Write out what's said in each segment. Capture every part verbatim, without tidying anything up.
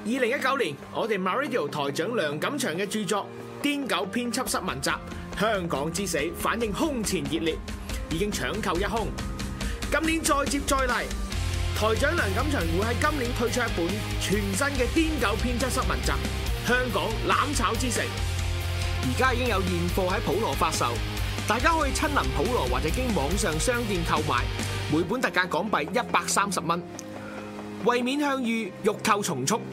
二零一九年，我哋 MyRadio 台長梁錦祥嘅著作《癲狗編輯室文集：香港之死》反應空前熱烈，已經搶購一空。今年再接再厲，台長梁錦祥會喺今年推出一本全新嘅《癲狗編輯室文集：香港攬炒之城》，而家已經有現貨喺普羅發售，大家可以親臨普羅或者經網上商店購買，每本特價港幣一百三十蚊。為免向隅，欲購從速。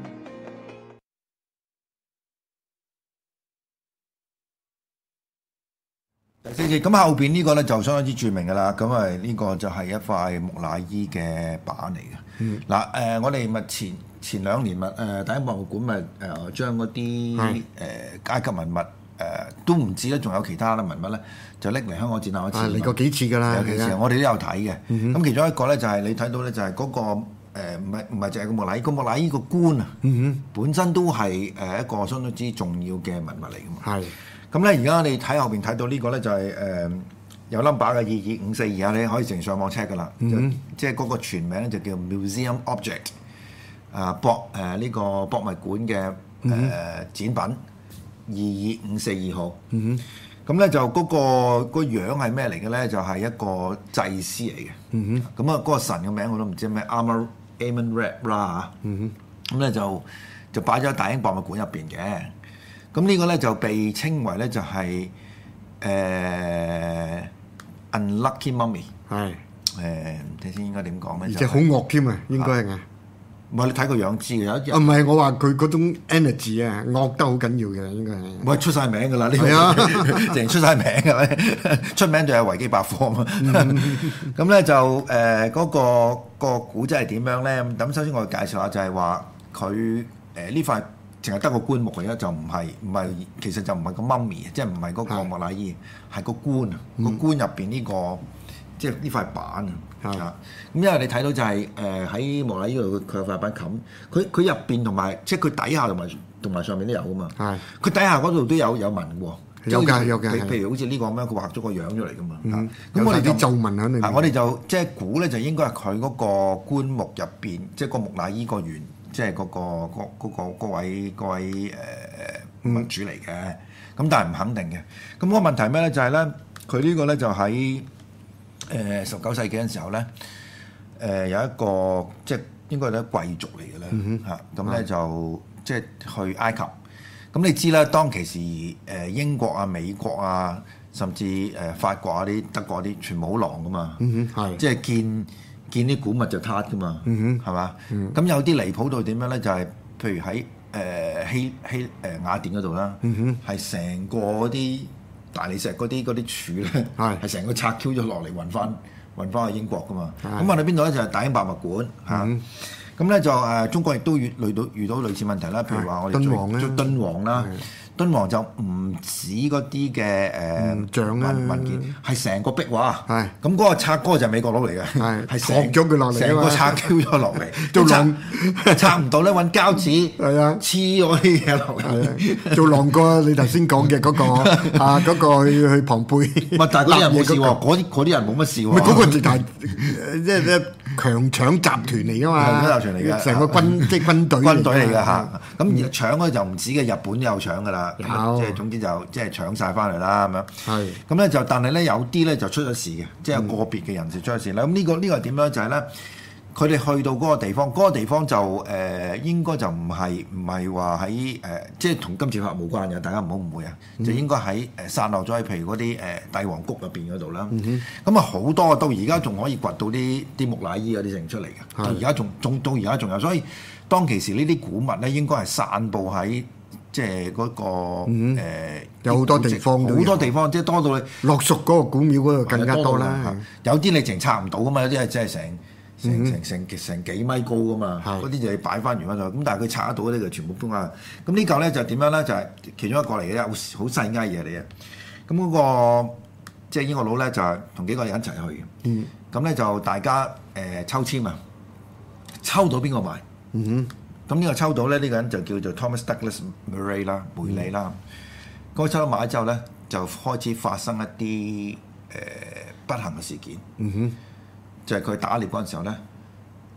第四節咁後邊呢個咧就相當之著名㗎啦，咁啊呢個就係一塊木乃伊嘅板嚟嘅。嗱誒、嗯呃，我哋咪前前兩年咪誒、呃、第一博物館咪誒將嗰啲誒階級文物誒、呃、都唔止咧，仲有其他嘅文物咧，就拎嚟香港展覽一次。 嚟過幾次㗎啦， 有幾次，的我哋都有睇嘅。咁、嗯、哼其中一個咧就係、是、你睇到咧就係嗰、那個唔係唔係淨係個木乃伊，個木乃伊個棺啊，嗯、哼本身都係誒一個相當之重要嘅文物嚟㗎嘛。係。咁咧，而家你睇後邊睇到呢個咧就係、是、誒、呃、有 number 嘅二二五四二啊，你可以直上網 check 噶啦，嗯、即係嗰個全名咧就叫 Museum Object 啊博誒呢、呃這個博物館嘅誒、呃、展品二二五四二號。咁咧、嗯、就嗰、那個、那個樣係咩嚟嘅咧？就係、是、一個祭司嚟嘅。咁啊嗰個神嘅名我都唔知咩 Amon Amon Ra 啦嚇。咁咧就就擺咗喺大英博物館入邊嘅。咁呢個咧就被稱為咧就係、是、誒、呃、unlucky mummy，係誒睇先應該點講咧？ 而且好惡添啊，應該係啊。 唔係你睇個樣知嘅，有一啊唔係我話佢嗰種 energy 啊，惡得好緊要嘅應該係。 唔係出晒名㗎啦，呢個淨係出晒名嘅，出名就係維基百科啊嘛。咁咧就誒嗰、呃那個、那個古仔係點樣咧？咁首先我介紹下就係話佢誒呢塊。淨係得個棺木嚟嘅，就唔係唔係，其實就唔係個 mummy，即係唔係嗰個木乃伊，係是個棺啊！嗯、個棺入邊呢個即係呢塊板啊！嚇咁、嗯，因為你睇到就係誒喺木乃伊度，佢有塊板冚，佢佢入邊同埋即係佢底下同埋同埋上面都有噶嘛。係佢是底下嗰度都有有紋喎， 有㗎有㗎。 譬如好似呢個咁樣，佢畫咗個樣出嚟噶嘛。咁、嗯、 我哋啲皺紋喺裏面。 我哋就即係估咧，就應該係佢嗰個棺木入邊，即係個木乃伊個原。即係嗰、嗰個嗰、嗰個、位嗰位誒物主嚟嘅，咁、嗯、但係唔肯定嘅。咁、嗰個問題咩咧？就係、是、咧，佢呢個咧就喺誒十九世紀嘅時候咧，誒、呃、有一個即係應該係啲貴族嚟嘅咧嚇，咁咧、嗯、就即係去埃及。咁你知啦，當其時誒英國啊、美國啊，甚至誒法國啊啲、德國啲，全部好狼噶嘛，嗯、即係見。見啲古物就撻噶嘛，係嘛？咁有啲離譜到點樣咧？就係、是、譬如喺誒、呃、希希誒、呃、雅典嗰度啦，係成、嗯、哼個嗰啲大理石嗰啲嗰啲柱咧，係成個拆 Q 咗落嚟運翻運翻去英國噶嘛。咁運去邊度咧？就係、是、大英博物館嚇。咁咧、嗯、就誒、呃、中國亦都遇遇到遇到類似問題啦。譬如話我哋敦煌咧，敦煌啦。敦煌就唔止嗰啲嘅誒文文件，係成個壁畫。係咁嗰個拆嗰個就係美國佬嚟嘅，係係學咗佢落嚟，成個拆 Q 咗落嚟，做狼拆唔到咧，揾膠紙係啊黐嗰啲嘢落嚟， 做狼哥你頭先講嘅嗰個啊嗰個去去龐貝， 唔係但係嗰啲人冇事喎，嗰啲嗰啲人冇乜事喎。 唔係嗰個直係即係咧強搶集團嚟㗎嘛， 強搶集團嚟嘅， 成個軍即係軍隊軍隊嚟㗎嚇。咁而搶嗰就唔止嘅，日本都有搶㗎啦。即係總之就即係搶晒翻嚟啦咁樣。係咁咧就，但係咧有啲咧就出咗事嘅，即係個別嘅人士出咗事啦。咁呢個呢個係點樣？就係咧，佢哋去到嗰個地方，嗰個地方就誒應該就唔係唔係話喺誒，即係同金字塔冇關嘅，大家唔好誤會啊。就應該喺誒散落咗喺譬如嗰啲誒帝王谷入邊嗰度啦。咁啊好多到而家仲可以掘到啲啲木乃伊嗰啲成出嚟嘅，到而家仲仲到而家仲有。所以當其時呢啲古物咧應該係散佈喺。即係嗰、那個、嗯呃、 有好多地方， 好多地方，即係多到你落屬嗰個古廟嗰度更加多啦。 有啲你淨拆唔到噶嘛，有啲係真係成成成成成幾米高噶嘛。嗰啲、嗯、就要擺翻原翻度。咁但係佢拆得到嗰啲就全部搬翻。咁呢嚿咧就點樣咧？就係、是、其中一個嚟嘅，好好細埃嘢嚟嘅。咁嗰、那個即係英國佬咧就係同幾個人一齊去嘅。咁咧、嗯、就大家誒、呃、抽籤啊，抽到邊個買？嗯哼。咁呢個抽到咧，呢、這個人就叫做 Thomas Douglas Murray 啦，梅里啦。嗰、嗯、抽到買之後咧，就開始發生一啲誒、呃、不幸嘅事件。嗯哼，就係佢打獵嗰陣時候咧，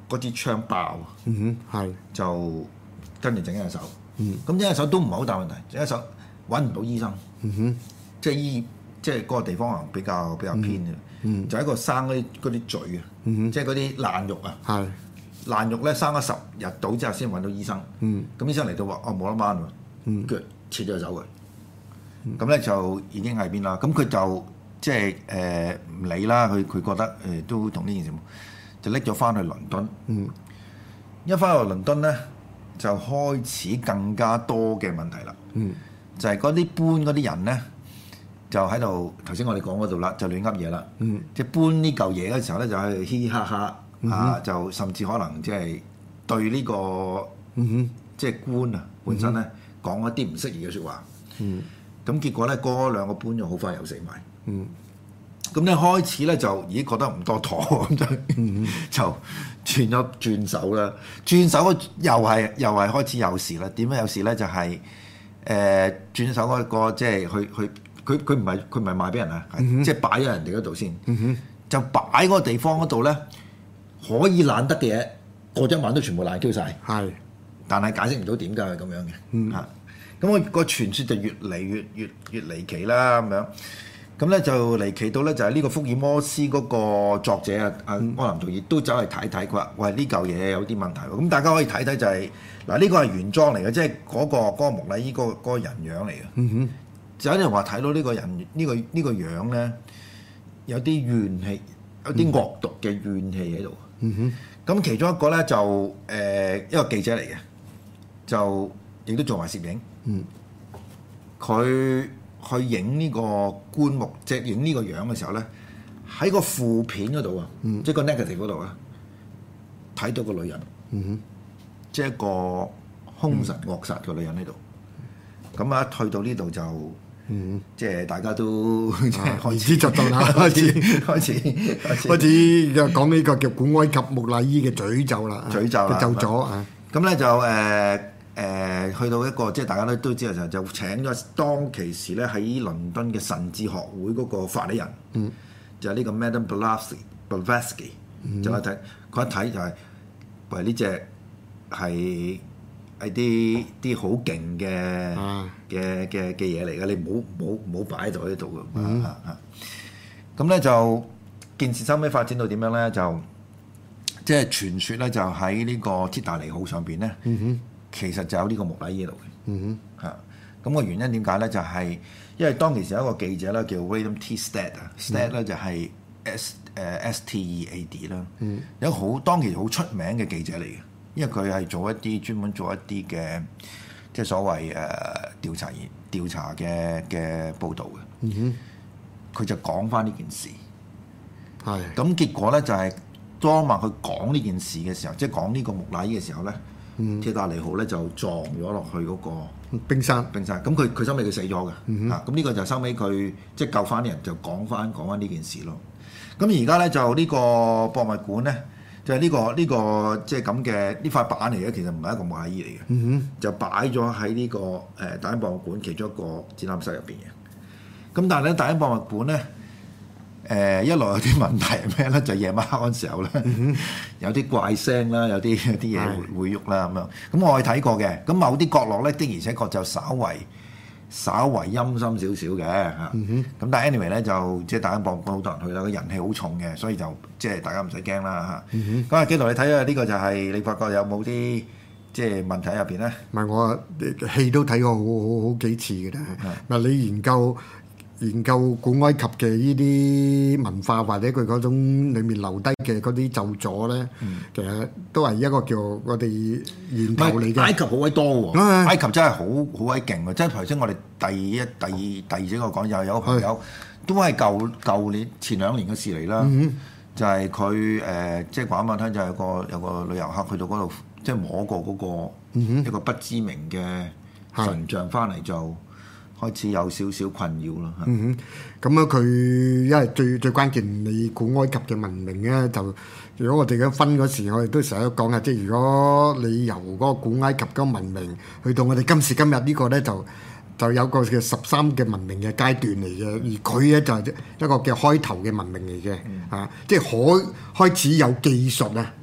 嗰支槍爆， 嗯哼，係， 就跟住整一隻手。 嗯， 咁整一隻手都唔係好大問題，整一隻手揾唔到醫生， 嗯哼， 即係醫即係嗰個地方可能比較比較偏嘅， 嗯， 就喺個生嗰啲嗰啲嘴啊， 嗯哼， 即係嗰啲爛肉啊。 係， 爛肉咧生咗十日到之後先揾到醫生， 嗯， 咁醫生嚟到話：哦冇得掹喎， 嗯， 腳切咗走佢，咁咧就已經喺邊啦。咁佢就即係誒唔理啦，佢佢覺得誒、呃、都同呢件事，就拎咗翻去倫敦。 嗯， 一翻去倫敦咧，就開始更加多嘅問題啦。 嗯，就係嗰啲搬嗰啲人咧，就喺度頭先我哋講嗰度啦，就亂噏嘢啦。 嗯， 即係搬呢嚿嘢嘅時候咧，就喺度嘻嘻哈哈。 嗯、 啊！就甚至可能即係對呢、這個、 嗯、哼即係官啊本身咧講一啲唔適宜嘅説話。 嗯， 咁結果咧嗰兩個官咗好快又死埋。 嗯， 咁咧開始咧就已經覺得唔多妥，咁就、嗯、就轉咗轉手啦。轉手又係又係開始有事啦。點樣有事咧？就係、是、誒、呃、轉手嗰、那個即係去去佢佢唔係佢唔係賣俾人啊， 嗯、 即係擺咗人哋嗰度先。 嗯哼， 就擺嗰個地方嗰度咧。可以爛得嘅嘢，過一晚都全部爛 Q 晒。 係， 但係解釋唔到點解係咁樣嘅。 嗯， 嚇，咁我個傳說就越嚟越越越離奇啦咁樣。咁咧就離奇到咧就係呢個福爾摩斯嗰個作者啊，阿、嗯、柯南道爾都走嚟睇睇，佢話：喂，呢嚿嘢有啲問題喎。咁大家可以睇睇就係、是、嗱，呢個係原裝嚟嘅，即係嗰個嗰個木乃伊嗰個嗰個人樣嚟嘅。 嗯哼， 就有啲人話睇到呢個人呢、呢個呢、呢個樣咧，有啲怨氣，有啲惡毒嘅怨氣喺度。 嗯哼， 咁其中一個咧就誒、呃、一個記者嚟嘅，就亦都做埋攝影。 嗯， 佢去影呢個棺木，即係影呢個樣嘅時候咧，喺個負片嗰度啊， 嗯、 即係個 negative 嗰度啊，睇到個女人。 嗯哼， 即係一個兇神惡煞嘅女人喺度。咁啊、嗯，一去到呢度就。嗯，即係大家都即係開始就到啦， 開始開始開始就講呢個叫古埃及木乃伊嘅詛咒啦， 詛咒啦， 咒咗啊！ 咁咧就誒誒、呃呃、去到一個即係大家都都知嘅時候，就請咗當其時咧喺倫敦嘅神智學會嗰個法理人，嗯，就係呢個 Madame Blavatsky Blavatsky、嗯、就一睇佢一睇就係、是，喂呢隻係。係啲啲好勁嘅嘅嘅嘅嘢嚟嘅，你唔好唔好唔好擺喺度喺度嘅。咁咧、嗯嗯、就件事收尾發展到點樣咧？就即係傳說咧，就喺呢個鐵達尼號上邊咧，嗯、哼其實就有呢個木乃伊喺度嘅。嚇、嗯哼，咁、個原因點解咧？就係、是、因為當其時有一個記者咧叫 William T. Stead 啊 Stead 咧就係 S 誒 S T E A D 啦，嗯、有好當其時好出名嘅記者嚟嘅。因為佢係做一啲專門做一啲嘅，即係所謂誒、呃、調查員調查嘅嘅報導嘅。嗯哼，佢就講翻呢件事。係的。咁結果咧就係、是、當晚佢講呢件事嘅時候，即係講呢個木乃伊嘅時候咧，鐵達尼號咧就撞咗落去嗰個冰山。 冰山。咁佢佢收尾佢死咗嘅。 嗯哼。 啊，咁呢個就收尾佢即係救翻啲人，就講翻講翻呢件事咯。咁而家咧就呢個博物館咧。就係呢、這個呢、這個即係咁嘅呢塊板嚟嘅，其實唔係一個木乃伊嚟嘅，嗯、哼就擺咗喺呢個誒、呃、大英博物館其中一個展覽室入邊嘅。咁但係咧，大英博物館咧誒、呃、一來有啲問題係咩咧？就夜晚黑嗰陣時候咧，嗯、哼有啲怪聲啦，有啲有啲嘢會會喐啦咁樣。咁我係睇過嘅。咁某啲角落咧的而且確就稍為稍為陰森少少嘅嚇。咁、嗯、哼但係 anyway 咧就即係大英博物館好多人去啦，個人氣好重嘅，所以就。即係大家唔使驚啦嚇，咁啊紀陶你睇下呢個就係你發覺有冇啲即係問題喺入邊咧？ 唔係我戲都睇過好好好幾次嘅啦。嗱的你研究研究古埃及嘅呢啲文化或者佢嗰種裡面留低嘅嗰啲咒詛咧，嗯、其實都係一個叫我哋源頭嚟嘅。 埃及好鬼多喎，哎、埃及真係好好鬼勁喎！即係頭先我哋第一、第二、第二幾個講又有個朋友的都係舊舊年前兩年嘅事嚟啦。嗯就係佢誒，即係講翻聽，就係有個有個旅遊客去到嗰度，即係摸過嗰個一個不知名嘅神像翻嚟，就開始有少少困擾啦。 嗯哼，咁啊佢因為最最關鍵，你古埃及嘅文明咧，就如果我哋嘅分嗰時，我哋都成日都講啊，即係如果你由嗰個古埃及嗰個文明去到我哋今時今日呢個咧，就就有個叫十三嘅文明嘅階段嚟嘅，而佢咧就係一個叫開頭嘅文明嚟嘅，嗯、啊，即係可開始有技術啊，嗯、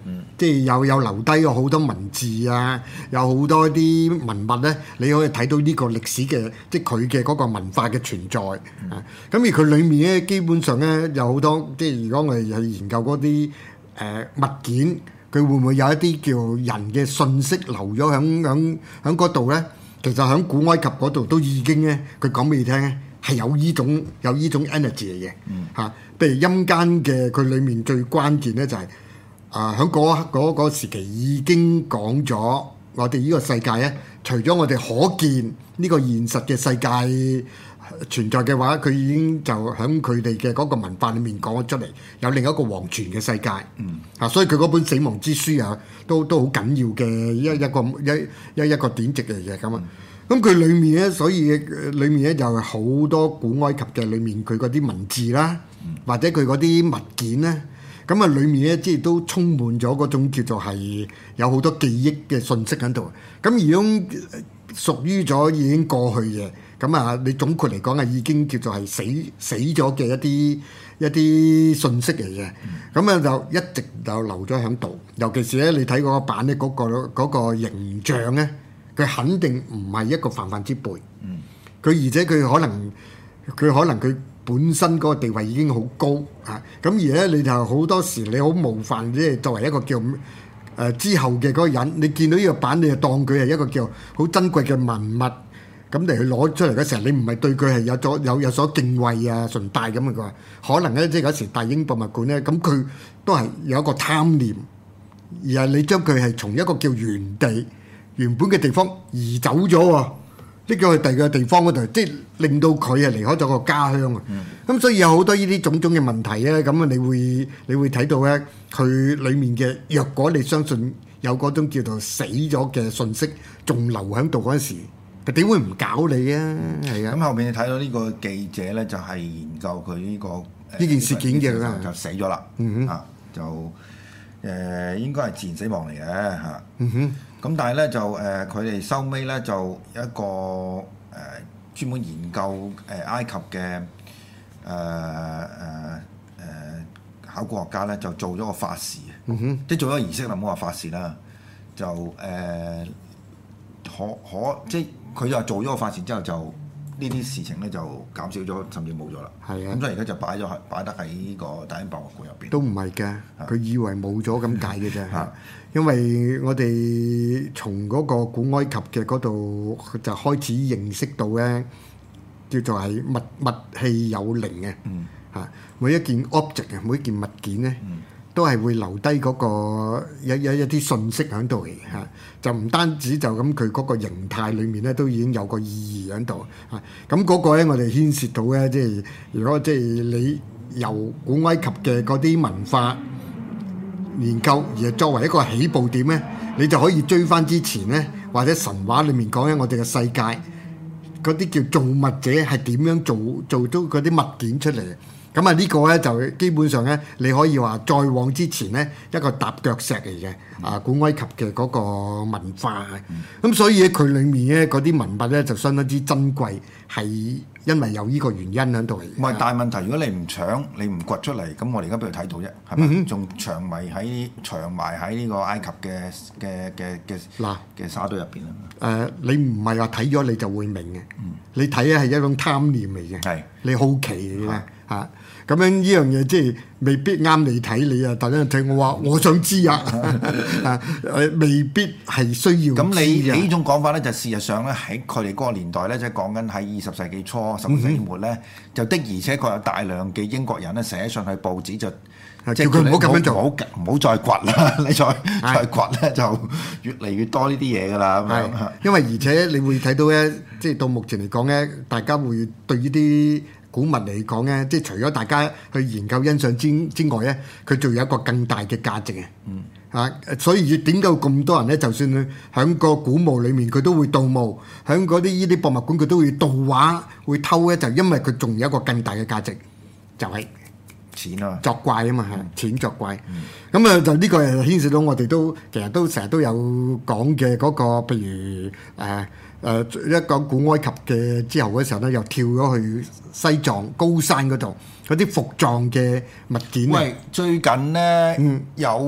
即係有有留低咗好多文字啊，有好多啲文物咧，你可以睇到呢個歷史嘅，即係佢嘅嗰個文化嘅存在啊。咁、嗯、而佢裡面咧，基本上咧有好多，即係如果我哋去研究嗰啲誒物件，佢會唔會有一啲叫人嘅信息留咗喺喺喺嗰度咧？其實喺古埃及嗰度都已經咧，佢講俾你聽咧，係有依種有依種 energy 嚟嘅嚇。嗯啊譬如陰間嘅佢裡面最關鍵咧就係啊喺嗰嗰嗰時期已經講咗，我哋呢個世界咧，除咗我哋可見呢個現實嘅世界存在嘅話，佢已經就喺佢哋嘅嗰個文化裡面講咗出嚟，有另一個黃泉嘅世界。嗯，啊，所以佢嗰本死亡之書啊，都都好緊要嘅一一個一一一個典籍嚟嘅咁啊。咁佢裡面咧，所以裡面咧就係好多古埃及嘅裡面佢嗰啲文字啦，或者佢嗰啲物件咧，咁啊裡面咧即係都充滿咗嗰種叫做係有好多記憶嘅信息喺度。咁而種屬於咗已經過去嘅，咁啊你總括嚟講係已經叫做係死死咗嘅一啲一啲信息嚟嘅。咁啊就一直就留咗喺度，尤其是咧你睇嗰個版咧嗰個嗰個形象咧。佢肯定唔係一個泛泛之輩，佢、嗯、而且佢可能佢可能佢本身嗰個地位已經好高啊！咁而咧你就好多時你好冒犯，即係作為一個叫誒、呃、之後嘅嗰個人，你見到呢個版你就當佢係一個叫好珍貴嘅文物，咁嚟去攞出嚟嘅時候，你唔係對佢係有咗有有所敬畏啊崇拜咁嘅話，可能咧即係嗰時大英博物館咧，咁佢都係有一個貪念，而係你將佢係從一個叫原地。原本嘅地方移走咗喎，拎咗去第二個地方嗰度，即係令到佢係離開咗個家鄉啊！咁、嗯、所以有好多呢啲種種嘅問題咧，咁啊你會你會睇到咧，佢裡面嘅若果你相信有嗰種叫做死咗嘅信息仲留喺度嗰陣時，佢點會唔搞你啊？係啊！ 咁後面你睇到呢個記者咧，就係研究佢呢個呢件事件嘅啦， 就死咗啦， 嗯、 啊就誒、呃、應該係自然死亡嚟嘅嚇。 嗯哼。 咁但係咧就誒佢哋收尾咧就一個誒、呃、專門研究誒、呃、埃及嘅誒誒誒考古學家咧就做咗個法事， 嗯、哼即係做咗個儀式啦，唔好話法事啦，就誒、呃、可可即係佢就做咗個法事之後就呢啲事情咧就減少咗，甚至冇咗啦。 係啊， 咁所以而家就擺咗喺擺得喺呢個大英博物館入邊。 都唔係㗎，佢以為冇咗咁解嘅啫。 啊因為我哋從嗰個古埃及嘅嗰度就開始認識到咧，叫做係物物器有靈嘅，嚇、 嗯、 每一件 object 啊，每一件物件咧，嗯、都係會留低嗰個一一一啲信息喺度嘅嚇，就唔單止就咁佢嗰個形態裡面咧都已經有個意義喺度嚇，咁嗰個咧我哋牽涉到咧，即係如果即係你由古埃及嘅嗰啲文化研究而作為一個起步點咧，你就可以追翻之前咧，或者神話裡面講緊我哋嘅世界嗰啲叫造物者係點樣做做到嗰啲物件出嚟。咁啊呢個咧就基本上咧，你可以話再往之前咧一個踏腳石嚟嘅啊，古埃及嘅嗰個文化。咁、嗯、所以佢裡面咧嗰啲文物咧就相當之珍貴，係因為有呢個原因喺度嚟。 唔係，但係問題如果你唔搶，你唔掘出嚟，咁我哋而家邊度睇到啫？係咪？仲、嗯、長埋喺長埋喺呢個埃及嘅嘅嘅嘅嗱嘅沙堆入邊啊？誒、 呃，你唔係話睇咗你就會明嘅，嗯、你睇咧係一種貪念嚟嘅， 係你好奇嘅嚇。咁樣呢樣嘢即係未必啱你睇，你啊突然間睇我話我想知啊，啊誒未必係需要。 咁你呢種講法咧，就事實上咧喺佢哋嗰個年代咧，即係講緊喺二十世紀初、十九世紀末咧，嗯、就的而且確有大量嘅英國人咧寫信去報紙就。 即係佢唔好咁樣做， 唔好唔好再掘啦！你再再掘咧，就越嚟越多呢啲嘢㗎啦。咁樣， 因為而且你會睇到咧，即係到目前嚟講咧，大家會對呢啲古物嚟講咧，即係除咗大家去研究欣賞之之外咧，佢仲有一個更大嘅價值嘅。嗯。啊，所以點解咁多人咧？就算喺個古墓裡面，佢都會盜墓；喺嗰啲呢啲博物館，佢都會盜畫、會偷咧，就因為佢仲有一個更大嘅價值，就係、是。 錢啊， 作怪啊嘛，係、嗯、錢作怪。咁啊、嗯，就呢個係牽涉到我哋都其實都成日都有講嘅嗰個，譬如誒誒、呃呃、一講古埃及嘅之後嗰時候咧，又跳咗去西藏高山嗰度嗰啲伏藏嘅物件。 喂，最近咧、嗯、有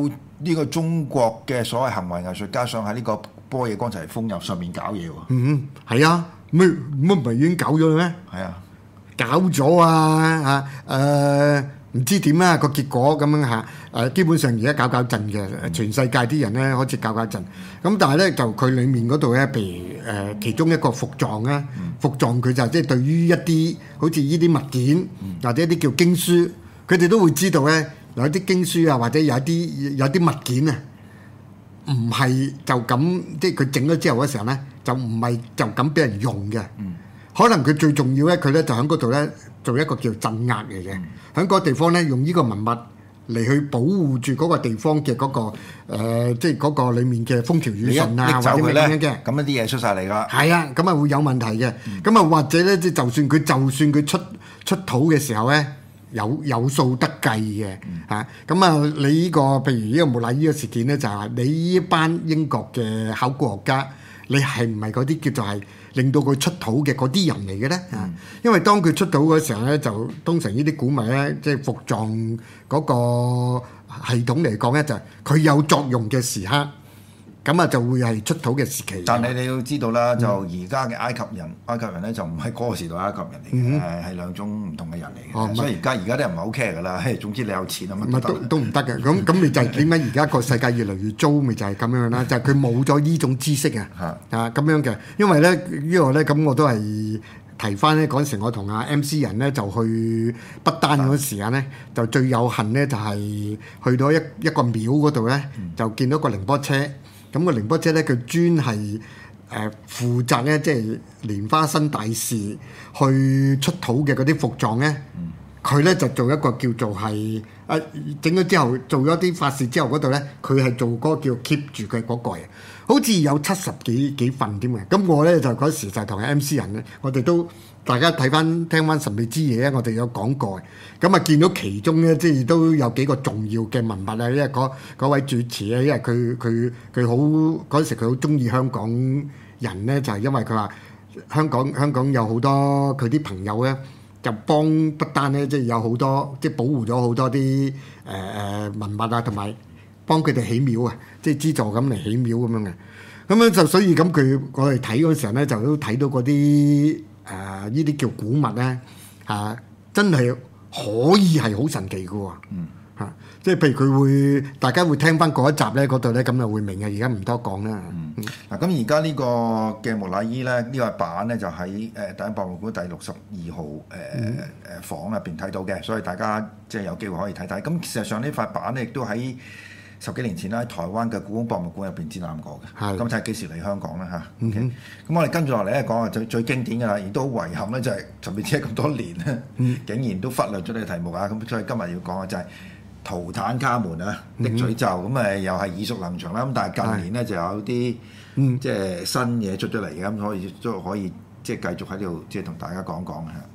呢個中國嘅所謂行為藝術家想喺呢個波野光齊風入上面搞嘢喎。 嗯，係啊，咩乜唔係已經搞咗啦咩？ 係啊， 搞咗啊嚇誒，唔知點啊個結果咁樣嚇誒，基本上而家搞搞震嘅，全世界啲人咧開始搞搞震。咁但係咧就佢裡面嗰度咧，譬如誒其中一個伏藏咧，伏藏佢就即係對於一啲好似呢啲物件或者一啲叫經書，佢哋都會知道咧有啲經書啊，或者有啲有啲物件啊，唔係就咁即係佢整咗之後嗰時候咧，就唔係就咁俾人用嘅。可能佢最重要咧，佢咧就喺嗰度咧做一個叫鎮壓嚟嘅，喺嗰個地方咧用呢個文物嚟去保護住嗰個地方嘅嗰、嗰個、呃、即係嗰個裡面嘅風調雨順啊，或者咩咁樣嘅。 咁一啲嘢出晒嚟㗎。係啊，咁啊會有問題嘅。咁啊、嗯、或者咧，即係就算佢就算佢出出土嘅時候咧，有有數得計嘅嚇。咁、嗯、啊，你呢、呢個譬如呢個木乃伊嘅事件咧，就係、係、你呢班英國嘅考古學家，你係唔係嗰啲叫做係令到佢出土嘅嗰啲人嚟嘅咧？嗯、因為當佢出土嗰時候咧，就通常呢啲古物咧，即係伏藏嗰個系統嚟講咧，就係佢有作用嘅時刻，咁啊就會係出土嘅時期。 但係你要知道啦，就而家嘅埃及人，嗯、埃及人咧就唔係嗰個時代埃及人嚟嘅，係係、嗯、兩種唔同嘅人嚟嘅。哦、所以而家而家啲人唔係好 care 㗎啦。總之你有錢啊乜都都唔得嘅。咁咁你就係點解而家個世界越嚟越糟？咪就係咁樣啦。就係佢冇咗呢種知識啊。啊咁樣嘅，因為咧呢個咧咁我都係提翻咧嗰陣時，我同阿 M C 人咧就去不丹嗰時間咧，就最有幸咧就係去到一一個廟嗰度咧，就見到個寧波車。咁個寧波車咧，佢專係誒、呃、負責咧，即係蓮花生大士去出土嘅嗰啲伏藏咧，佢咧、嗯、就做一個叫做係誒整咗之後做咗啲法事之後嗰度咧，佢係做嗰個叫 keep 住佢嗰個嘅，好似有七十幾幾份添嘅。咁我咧就嗰時就同 M C 人咧，我哋都大家睇翻聽翻神秘之夜咧，我哋有講過。咁啊見到其中咧，即係都有幾個重要嘅文物啊！因為嗰位主持咧，因為佢佢佢好嗰陣時佢好中意香港人咧，就係、是、因為佢話香港香港有好多佢啲朋友咧，就幫不單咧，即係有好多即係保護咗好多啲誒誒文物啊，同埋幫佢哋起廟啊，即係資助咁嚟起廟咁樣嘅。咁樣就所以咁佢我哋睇嗰時候咧，就都睇到嗰啲誒呢啲叫古物咧嚇、啊，真係〜可以係好神奇嘅喎，嗯嚇，即係譬如佢會，大家會聽翻嗰一集咧，嗰度咧咁就會明嘅。而家唔多講啦。 嗱咁而家呢個嘅木乃伊咧，呢、呢個版咧就喺誒大英博物館第六十二號誒誒、嗯呃、房入邊睇到嘅，所以大家即係有機會可以睇睇。咁事實上呢塊板咧亦都喺十幾年前啦，喺台灣嘅故宮博物館入邊展覽過嘅。係的。咁睇下幾時嚟香港啦嚇。嗯哼。咁、okay? 我哋跟住落嚟咧講下最最經典嘅啦，亦都好遺憾咧，就係甚至係咁多年咧，嗯、竟然都忽略咗呢個題目啊！咁所以今日要講嘅就係圖坦卡門啊的詛咒，咁誒、嗯、又係耳熟能詳啦。咁但係近年咧就有啲即係新嘢出咗嚟嘅，咁所以都可以即係繼續喺度即係同大家講講嚇。